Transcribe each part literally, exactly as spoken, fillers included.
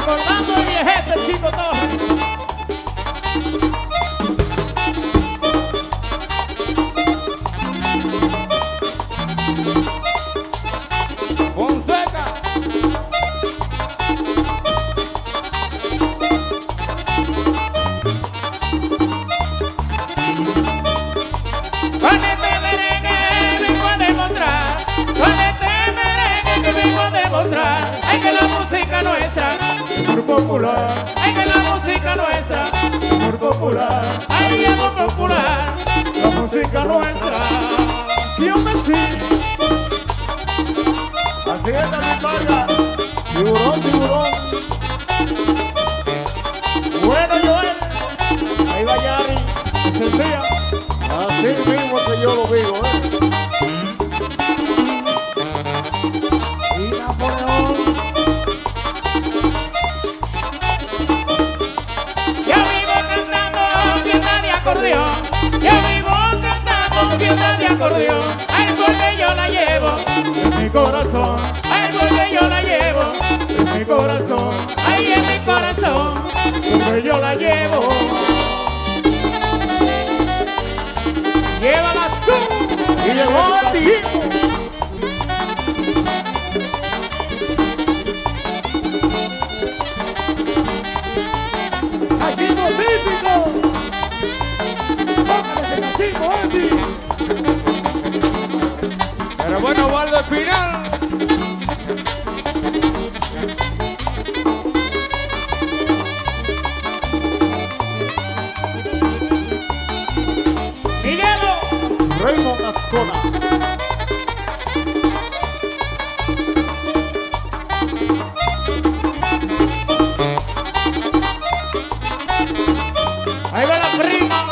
Recordando el viejete Chico Torres. Fonseca. Con este merengue vengo a demostrar, con este merengue que vengo a demostrar, ay que la música nuestra es muy popular, ay que la música nuestra es muy popular, ay es muy popular, la música nuestra. Sí, hombre, sí. Así es, mi carga. Tiburón, tiburón. Bueno, Joel, Ahí va Yari. Encendía. Así mismo que yo lo digo, ¿eh? Y Napoleón. yo vivo cantando fiesta de acordeón, yo vivo cantando fiesta de acordeón, ay porque yo la llevo en mi corazón, ay porque yo la llevo en mi corazón, ay en mi corazón, porque yo la llevo. Llévala tú Y llegó a ti. Cachimbo típico. Póngale ese cachimbo, Andy. Pero bueno, Waldo Espinal. Miguelo. Raymond Ascona. Ahí va la prima.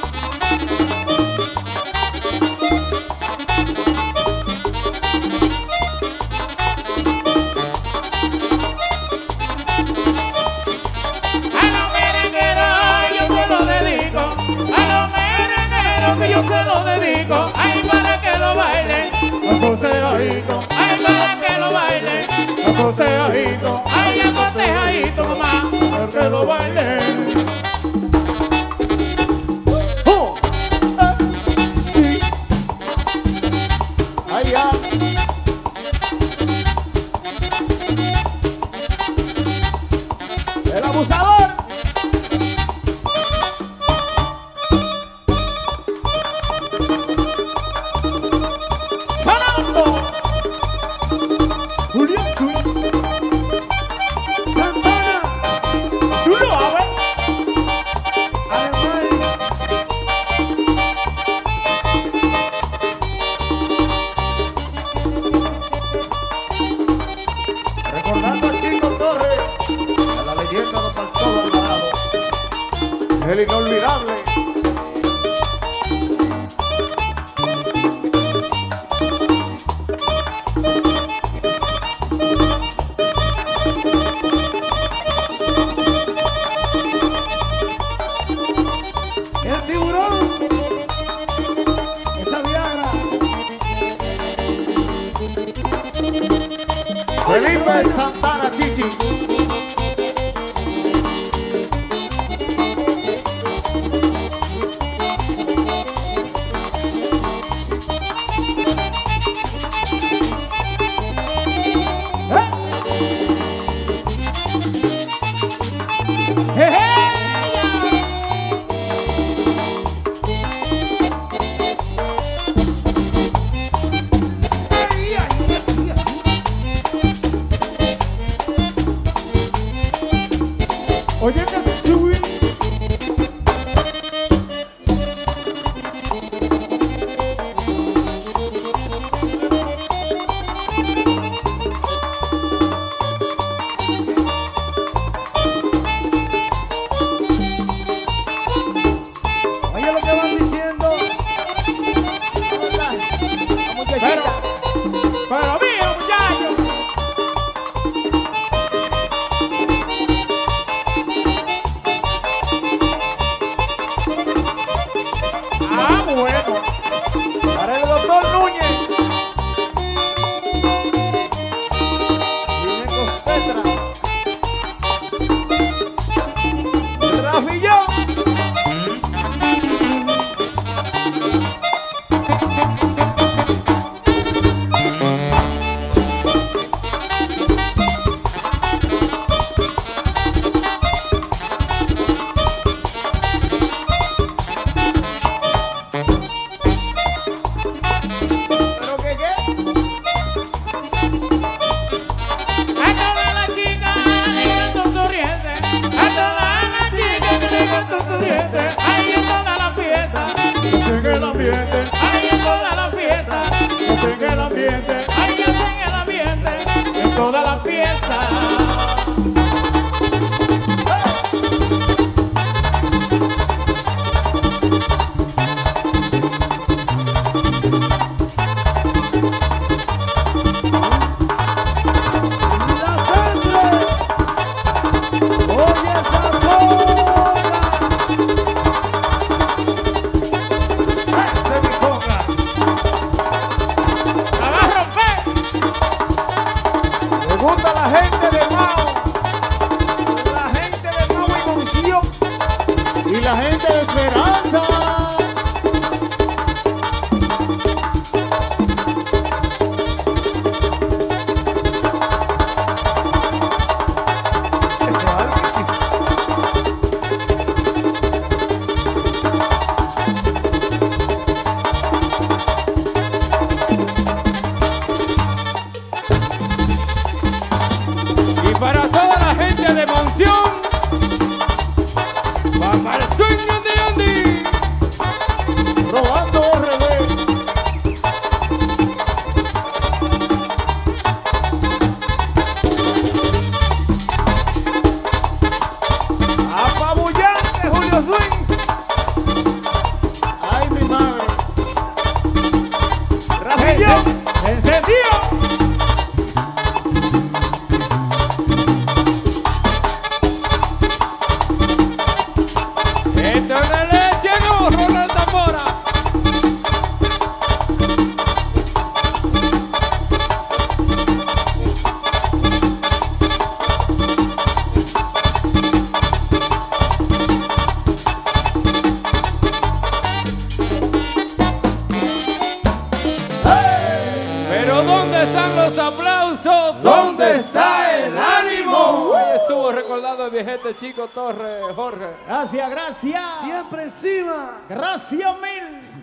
A los merengueros yo se lo dedico, a los merengueros que yo se lo dedico, ay para que lo bailen, acoseadito, ay para que lo bailen, acoseadito, ay acotejadito mamá, para que lo bailen. ¡Oh! ¡Eh! Sí. Ahí ya. El abusador. ¡Sonando! Julián Swing. ¡Santana! ¿Tú lo sabes? Recordando a Chico Torres, a la leyenda de Pastor Alvarado, el inolvidable. ¡El tiburón! ¡Esa viagra! Felipe Santana Chichi. ¿Dónde están los aplausos? ¿Dónde está el ánimo? Hoy estuvo recordando el viejete Chico Torres, Jorge. Gracias, gracias. Siempre encima. Gracias mil.